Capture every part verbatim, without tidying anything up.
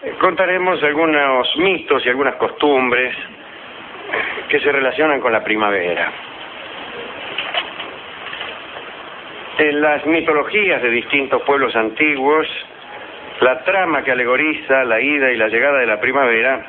contaremos algunos mitos y algunas costumbres que se relacionan con la primavera. En las mitologías de distintos pueblos antiguos, la trama que alegoriza la ida y la llegada de la primavera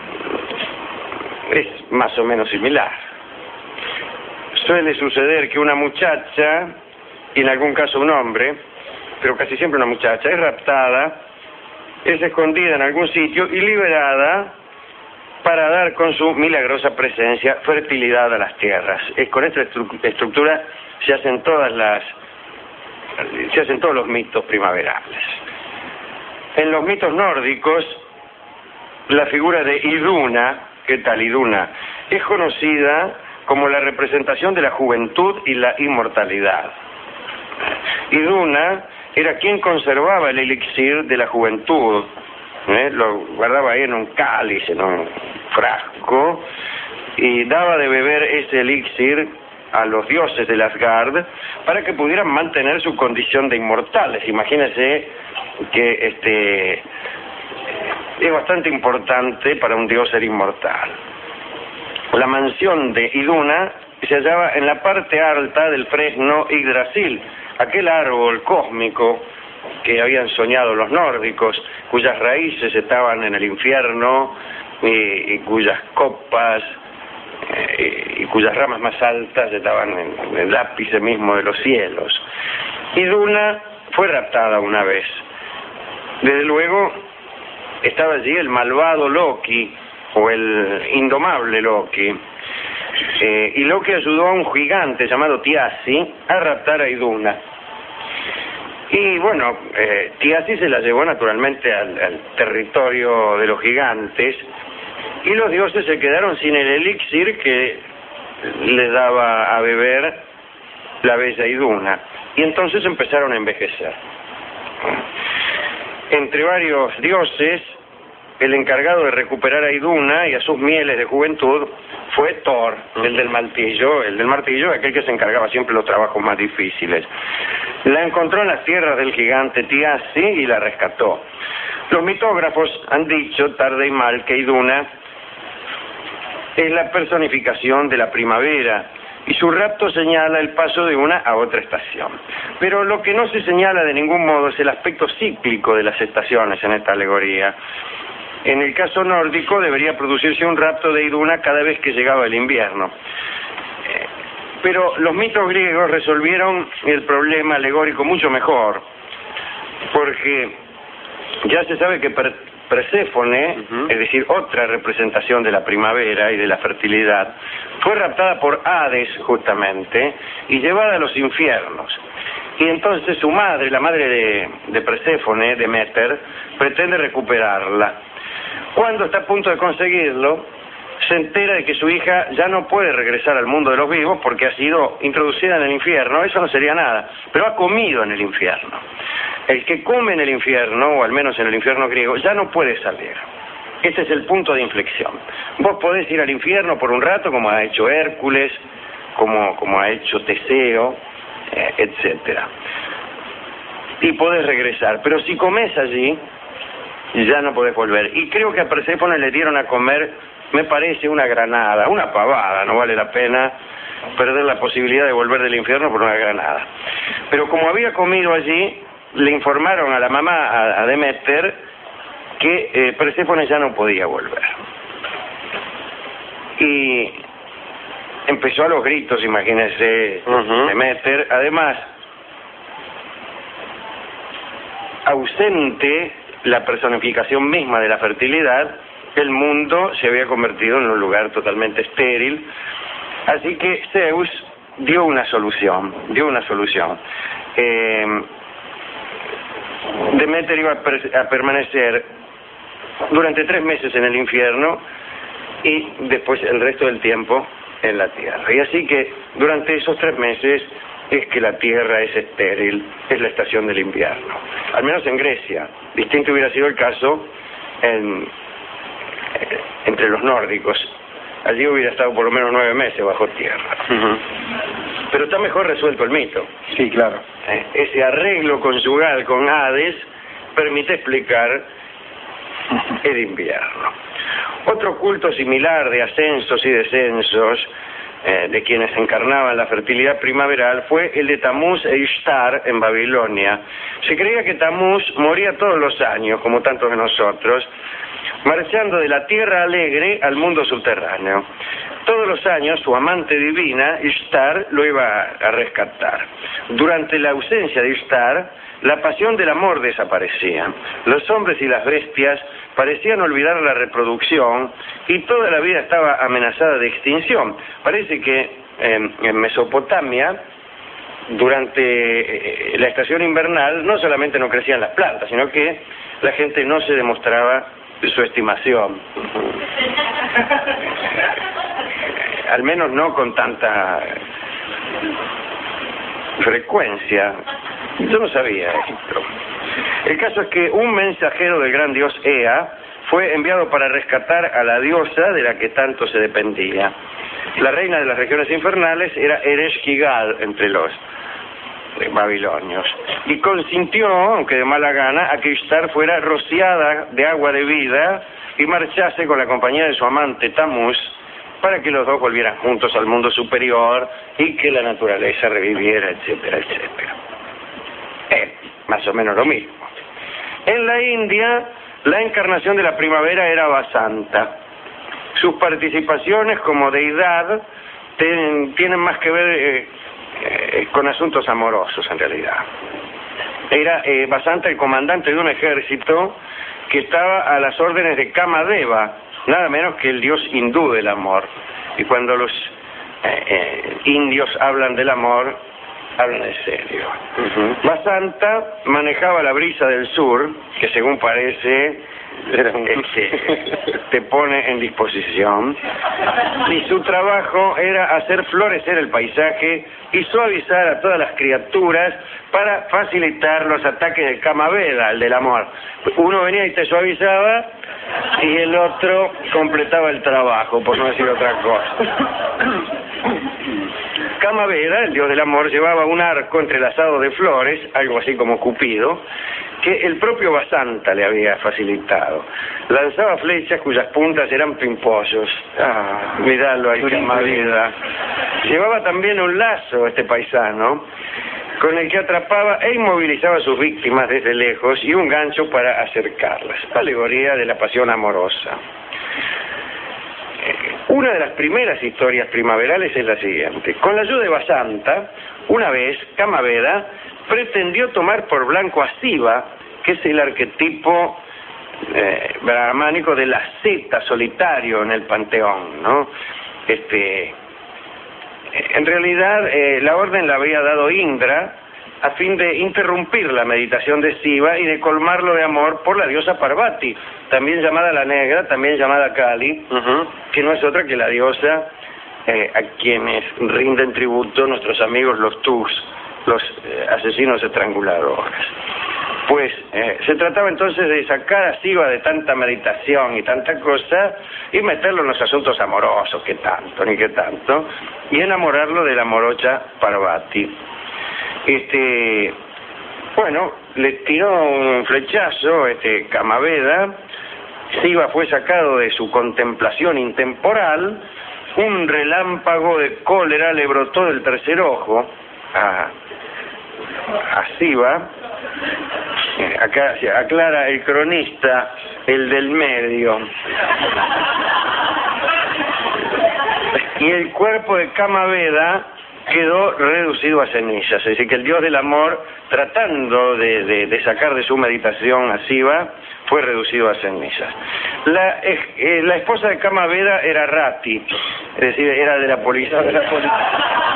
es más o menos similar. Suele suceder que una muchacha, y en algún caso un hombre, pero casi siempre una muchacha, es raptada, es escondida en algún sitio y liberada para dar con su milagrosa presencia fertilidad a las tierras. Es con esta estru estructura se hacen todas las se hacen todos los mitos primaverales. En los mitos nórdicos, la figura de Iduna, ¿qué tal Iduna?, es conocida como la representación de la juventud y la inmortalidad. Iduna era quien conservaba el elixir de la juventud, ¿eh? Lo guardaba ahí en un cáliz, en un frasco, y daba de beber ese elixir a los dioses del Asgard para que pudieran mantener su condición de inmortales. Imagínense que este es bastante importante para un dios ser inmortal. La mansión de Iduna se hallaba en la parte alta del fresno Yggdrasil, aquel árbol cósmico que habían soñado los nórdicos, cuyas raíces estaban en el infierno y, y cuyas copas eh, y cuyas ramas más altas estaban en, en el ápice mismo de los cielos. Iduna fue raptada una vez. Desde luego estaba allí el malvado Loki, o el indomable Loki, eh, y Loki ayudó a un gigante llamado Thiassi a raptar a Iduna. Y bueno, eh, Thiassi se la llevó naturalmente al, al territorio de los gigantes, y los dioses se quedaron sin el elixir que les daba a beber la bella Iduna, y entonces empezaron a envejecer. Entre varios dioses, el encargado de recuperar a Iduna y a sus mieles de juventud fue Thor, el del martillo, el del martillo, aquel que se encargaba siempre de los trabajos más difíciles. La encontró en las tierras del gigante Thiassi y la rescató. Los mitógrafos han dicho, tarde y mal, que Iduna es la personificación de la primavera, y su rapto señala el paso de una a otra estación. Pero lo que no se señala de ningún modo es el aspecto cíclico de las estaciones en esta alegoría. En el caso nórdico debería producirse un rapto de Iduna cada vez que llegaba el invierno. Eh, pero los mitos griegos resolvieron el problema alegórico mucho mejor, porque ya se sabe que per Perséfone, uh-huh. es decir, otra representación de la primavera y de la fertilidad, fue raptada por Hades justamente y llevada a los infiernos. Y entonces su madre, la madre de, de Perséfone, Deméter, pretende recuperarla. Cuando está a punto de conseguirlo, se entera de que su hija ya no puede regresar al mundo de los vivos porque ha sido introducida en el infierno. Eso no sería nada, pero ha comido en el infierno. El que come en el infierno, o al menos en el infierno griego, ya no puede salir. Este es el punto de inflexión. Vos podés ir al infierno por un rato, como ha hecho Hércules, como, como ha hecho Teseo, eh, etcétera. Y podés regresar, pero si comés allí, ya no podés volver. Y creo que a Perséfone le dieron a comer, me parece, una granada, una pavada, no vale la pena perder la posibilidad de volver del infierno por una granada. Pero como había comido allí, le informaron a la mamá, a, a Deméter, que eh, Perséfone ya no podía volver. Y empezó a los gritos, imagínense, uh-huh. Deméter. Además, ausente la personificación misma de la fertilidad, el mundo se había convertido en un lugar totalmente estéril. Así que Zeus dio una solución, dio una solución. Eh, Deméter iba a, per a permanecer durante tres meses en el infierno y después el resto del tiempo en la tierra. Y así que durante esos tres meses es que la tierra es estéril, es la estación del invierno. Al menos en Grecia. Distinto hubiera sido el caso en, eh, entre los nórdicos. Allí hubiera estado por lo menos nueve meses bajo tierra. Uh-huh. Pero está mejor resuelto el mito. Sí, claro. Eh, ese arreglo conyugal con Hades permite explicar el invierno. Otro culto similar de ascensos y descensos eh, de quienes encarnaban la fertilidad primaveral fue el de Tamuz e Ishtar en Babilonia. Se creía que Tamuz moría todos los años, como tantos de nosotros, marchando de la tierra alegre al mundo subterráneo. Todos los años su amante divina, Ishtar, lo iba a rescatar. Durante la ausencia de Ishtar, la pasión del amor desaparecía. Los hombres y las bestias parecían olvidar la reproducción y toda la vida estaba amenazada de extinción. Parece que eh, en Mesopotamia, durante eh, la estación invernal, no solamente no crecían las plantas, sino que la gente no se demostraba su estimación. Al menos no con tanta frecuencia. Yo no sabía esto. El caso es que un mensajero del gran dios Ea fue enviado para rescatar a la diosa de la que tanto se dependía. La reina de las regiones infernales era Ereshkigal entre los babilonios, y consintió, aunque de mala gana, a que Ishtar fuera rociada de agua de vida y marchase con la compañía de su amante Tamuz para que los dos volvieran juntos al mundo superior y que la naturaleza reviviera, etcétera, etcétera. Eh, más o menos lo mismo. En la India, la encarnación de la primavera era Vasanta. Sus participaciones como deidad ten, tienen más que ver eh, eh, con asuntos amorosos, en realidad. Era eh, Vasanta el comandante de un ejército que estaba a las órdenes de Kamadeva, nada menos que el dios hindú del amor. Y cuando los eh, eh, indios hablan del amor, hablan en serio. Uh-huh. Vasanta manejaba la brisa del sur, que según parece este, te pone en disposición, y su trabajo era hacer florecer el paisaje y suavizar a todas las criaturas para facilitar los ataques del Kamaveda, el del amor. Uno venía y te suavizaba y el otro completaba el trabajo, por no decir otra cosa. Kamaveda, el dios del amor, llevaba un arco entrelazado de flores, algo así como Cupido, que el propio Vasanta le había facilitado. Lanzaba flechas cuyas puntas eran pimpollos. Ah, miralo ahí, Kamaveda. Llevaba también un lazo, este paisano, con el que atrapaba e inmovilizaba a sus víctimas desde lejos, y un gancho para acercarlas. Alegoría de la pasión amorosa. Una de las primeras historias primaverales es la siguiente. Con la ayuda de Vasanta, una vez Kamaveda pretendió tomar por blanco a Siva, que es el arquetipo eh, brahmánico del asceta solitario en el panteón, ¿no? Este, en realidad, eh, la orden la había dado Indra a fin de interrumpir la meditación de Siva y de colmarlo de amor por la diosa Parvati, también llamada la Negra, también llamada Kali, uh-huh, que no es otra que la diosa eh, a quienes rinden tributo nuestros amigos los Tus, los eh, asesinos estranguladores. Pues eh, se trataba entonces de sacar a Siva de tanta meditación y tanta cosa y meterlo en los asuntos amorosos, que tanto, ni que tanto, y enamorarlo de la morocha Parvati. Este, bueno, le tiró un flechazo, este Kamaveda. Siva fue sacado de su contemplación intemporal, un relámpago de cólera le brotó del tercer ojo a, a Siva. Eh, acá se aclara el cronista, el del medio. Y el cuerpo de Kamaveda quedó reducido a cenizas, es decir, que el dios del amor, tratando de, de, de sacar de su meditación a Siva, fue reducido a cenizas. La, eh, la esposa de Kamaveda era Rati, es decir, era de la policía. De la policía.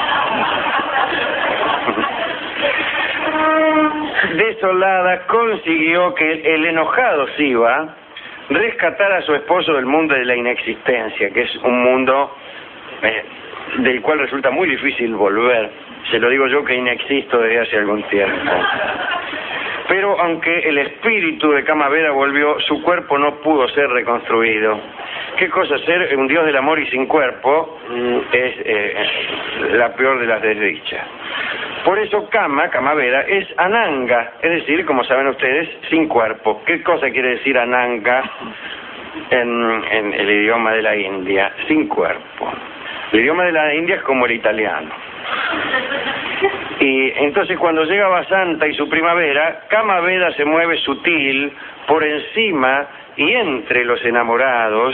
Desolada, consiguió que el, el enojado Siva rescatara a su esposo del mundo de la inexistencia, que es un mundo eh, del cual resulta muy difícil volver. Se lo digo yo, que inexisto desde hace algún tiempo. Pero aunque el espíritu de Camavera volvió, su cuerpo no pudo ser reconstruido. ¿Qué cosa ser un dios del amor y sin cuerpo? Es eh, la peor de las desdichas. Por eso Kama, Camavera, es Ananga, es decir, como saben ustedes, sin cuerpo. ¿Qué cosa quiere decir Ananga en, en el idioma de la India? Sin cuerpo. El idioma de la India es como el italiano. Y entonces cuando llega Vasanta y su primavera, Camavera se mueve sutil por encima y entre los enamorados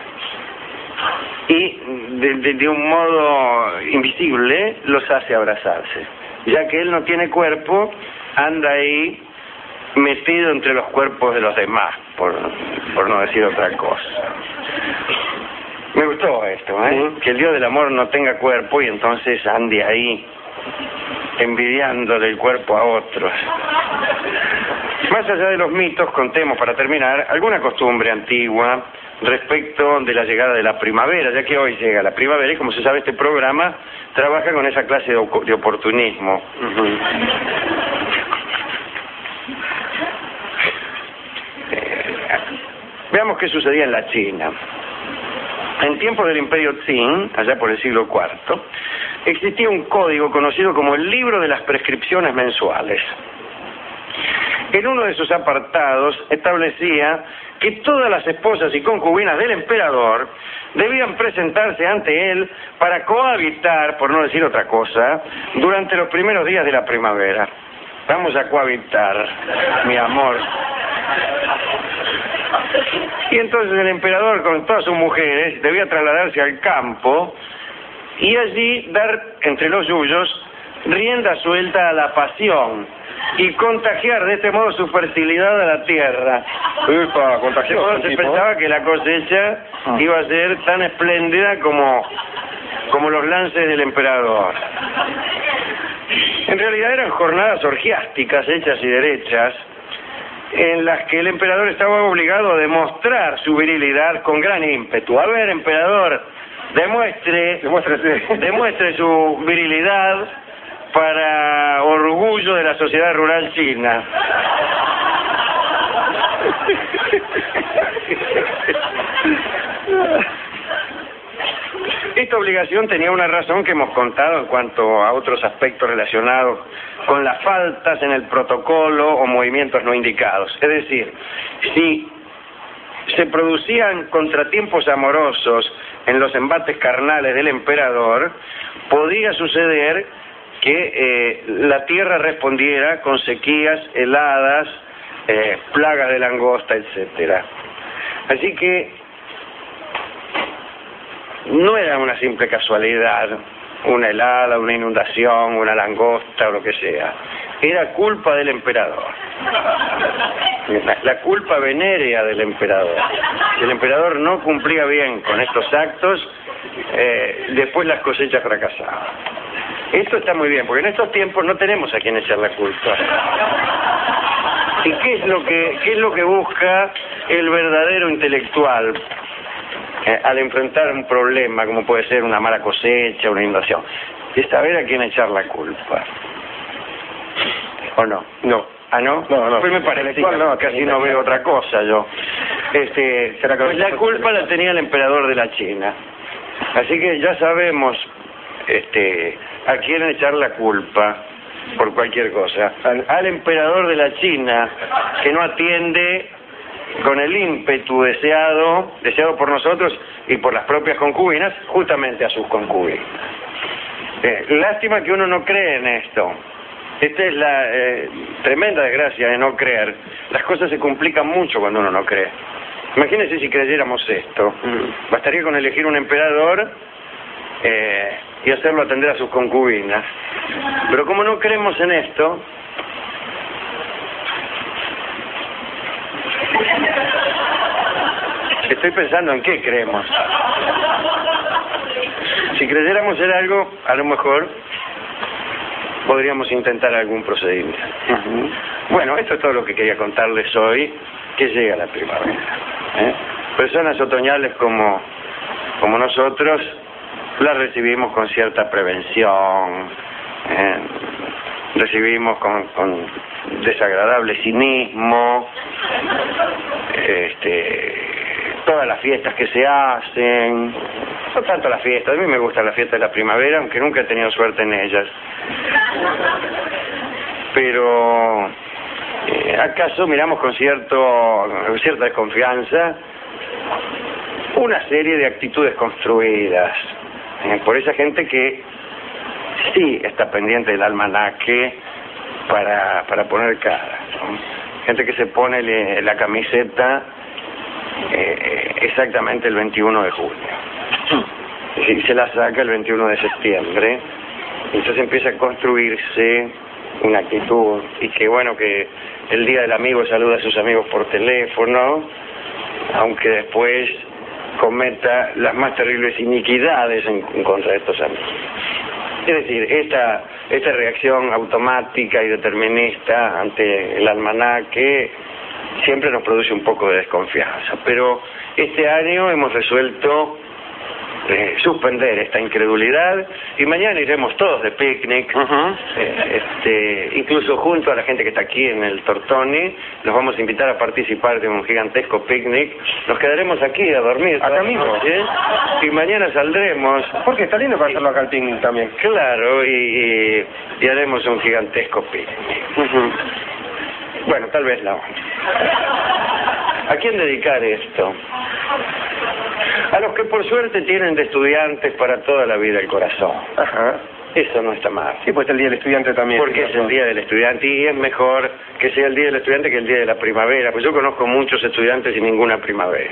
y de, de, de un modo invisible los hace abrazarse. Ya que él no tiene cuerpo, anda ahí metido entre los cuerpos de los demás, por, por no decir otra cosa. Me gustó esto, ¿eh? Uh-huh. Que el dios del amor no tenga cuerpo y entonces ande ahí envidiándole el cuerpo a otros. Más allá de los mitos, contemos para terminar alguna costumbre antigua respecto de la llegada de la primavera, ya que hoy llega la primavera y como se sabe este programa trabaja con esa clase de, de oportunismo. Uh-huh. eh, veamos qué sucedía en la China. En tiempos del Imperio Qing, allá por el siglo cuarto, existía un código conocido como el Libro de las Prescripciones Mensuales. En uno de sus apartados establecía que todas las esposas y concubinas del emperador debían presentarse ante él para cohabitar, por no decir otra cosa, durante los primeros días de la primavera. Vamos a cohabitar, mi amor. Y entonces el emperador con todas sus mujeres debía trasladarse al campo y allí dar entre los yuyos rienda suelta a la pasión y contagiar de este modo su fertilidad a la tierra. Upa, contagiar. Se pensaba que la cosecha ah. iba a ser tan espléndida como, como los lances del emperador. En realidad eran jornadas orgiásticas hechas y derechas, en las que el emperador estaba obligado a demostrar su virilidad con gran ímpetu. A ver, emperador, demuestre, demuestre su virilidad para orgullo de la sociedad rural china. Esta obligación tenía una razón que hemos contado en cuanto a otros aspectos relacionados con las faltas en el protocolo o movimientos no indicados. Es decir, si se producían contratiempos amorosos en los embates carnales del emperador, podía suceder que eh, la tierra respondiera con sequías, heladas, eh, plagas de langosta, etcétera. Así que no era una simple casualidad, una helada, una inundación, una langosta o lo que sea. Era culpa del emperador. La, la culpa venérea del emperador. Si el emperador no cumplía bien con estos actos, eh, después las cosechas fracasaban. Esto está muy bien, porque en estos tiempos no tenemos a quien echar la culpa. ¿Y qué es lo que, qué es lo que busca el verdadero intelectual eh, al enfrentar un problema como puede ser una mala cosecha, una inundación? Es saber a quién echar la culpa. ¿O no? No. ¿Ah, no? No, no. Pues me parece, no, casi no veo otra cosa yo. Este, pues la culpa la tenía el emperador de la China. Así que ya sabemos este, a quién echar la culpa por cualquier cosa. Al, al emperador de la China, que no atiende con el ímpetu deseado, deseado por nosotros y por las propias concubinas, justamente a sus concubinas. Eh, lástima que uno no cree en esto. Esta es la eh, tremenda desgracia de no creer. Las cosas se complican mucho cuando uno no cree. Imagínense si creyéramos esto. Mm. Bastaría con elegir un emperador eh, y hacerlo atender a sus concubinas. Pero como no creemos en esto, estoy pensando en qué creemos. Si creyéramos en algo, a lo mejor podríamos intentar algún procedimiento. Uh-huh. Bueno, esto es todo lo que quería contarles hoy, que llega la primavera. ¿eh? Personas otoñales como, como nosotros la recibimos con cierta prevención, ¿eh? recibimos con, con desagradable cinismo, este, todas las fiestas que se hacen, no tanto las fiestas, a mí me gusta la fiesta de la primavera, aunque nunca he tenido suerte en ellas, pero eh, acaso miramos con cierto, cierta desconfianza una serie de actitudes construidas eh, por esa gente que sí está pendiente del almanaque para, para poner cara, ¿no? Gente que se pone le, la camiseta eh, exactamente el veintiuno de junio y se la saca el veintiuno de septiembre, y entonces empieza a construirse una actitud, y que bueno, que el día del amigo saluda a sus amigos por teléfono, aunque después cometa las más terribles iniquidades en, en contra de estos amigos. Es decir, esta, esta reacción automática y determinista ante el almanaque siempre nos produce un poco de desconfianza, pero este año hemos resuelto eh, suspender esta incredulidad, y mañana iremos todos de picnic, uh-huh. eh, este, incluso junto a la gente que está aquí en el Tortoni, los vamos a invitar a participar de un gigantesco picnic. Nos quedaremos aquí a dormir acá mismo, ¿eh? Y mañana saldremos, porque está lindo para hacerlo acá al picnic también. Claro, y, y, y haremos un gigantesco picnic. Uh-huh. Bueno, tal vez no. ¿A quién dedicar esto? A los que por suerte tienen de estudiantes para toda la vida el corazón. Ajá. Eso no está mal. Sí, pues es el Día del Estudiante también. Porque es el Día del Estudiante, y es mejor que sea el Día del Estudiante que el Día de la Primavera, pues yo conozco muchos estudiantes y ninguna primavera.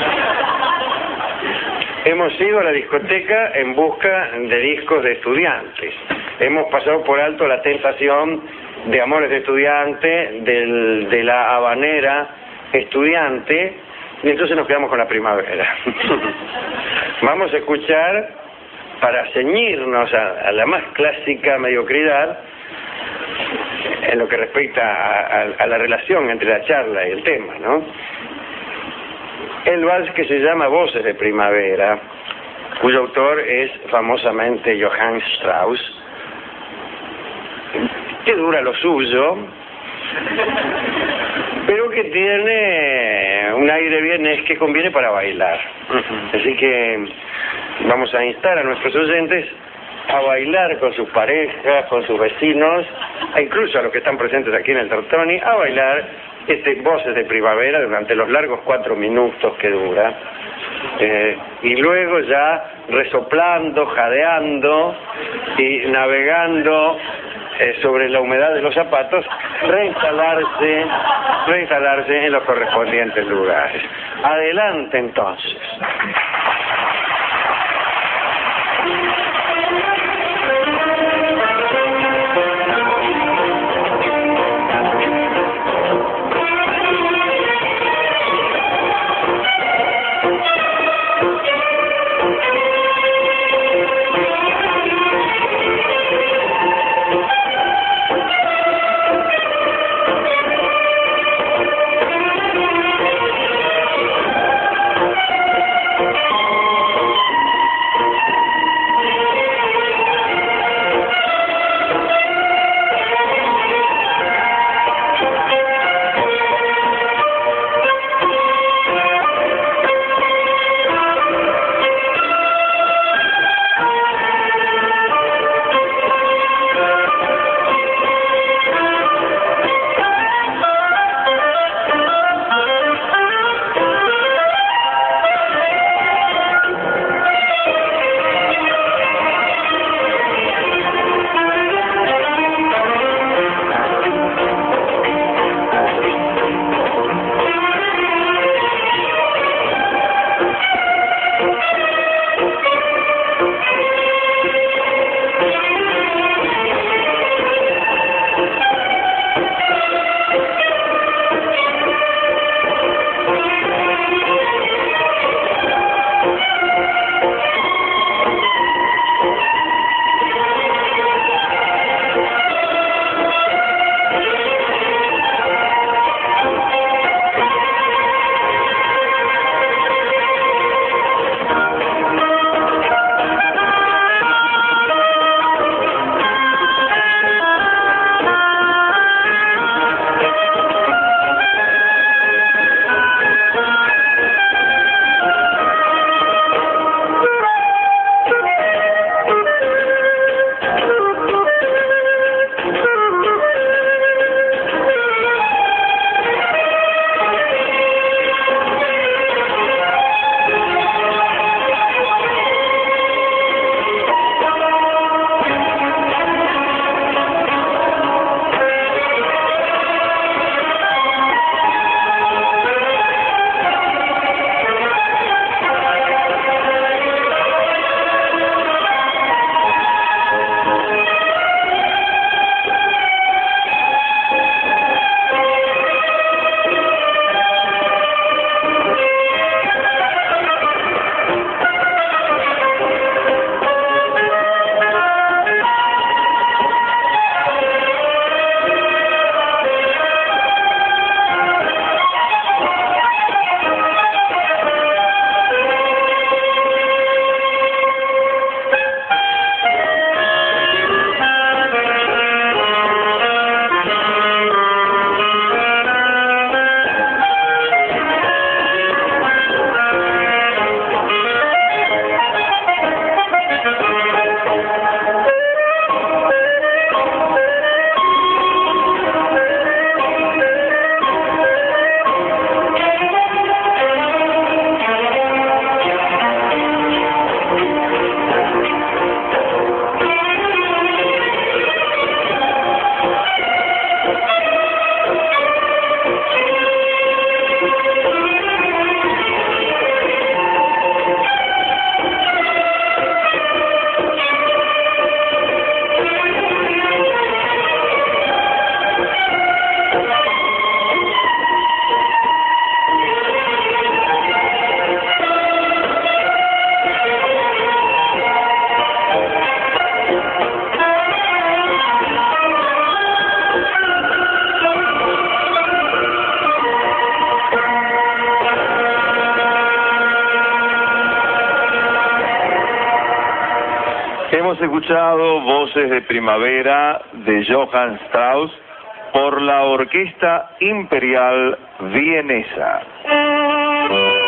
Hemos ido a la discoteca en busca de discos de estudiantes. Hemos pasado por alto la tentación de Amores de Estudiante, del, de la Habanera Estudiante, y entonces nos quedamos con la primavera. Vamos a escuchar, para ceñirnos a, a la más clásica mediocridad, en lo que respecta a, a, a la relación entre la charla y el tema, ¿no? El vals que se llama Voces de Primavera, cuyo autor es famosamente Johann Strauss, que dura lo suyo, pero que tiene un aire bien, es que conviene para bailar. Uh-huh. Así que vamos a instar a nuestros oyentes a bailar con sus parejas, con sus vecinos, e incluso a los que están presentes aquí en el Tortoni, a bailar este Voces de Primavera durante los largos cuatro minutos que dura, eh, y luego ya resoplando, jadeando y navegando eh, sobre la humedad de los zapatos, reinstalarse, reinstalarse en los correspondientes lugares. Adelante entonces. Thank you. Hemos escuchado Voces de Primavera de Johann Strauss por la Orquesta Imperial Vienesa.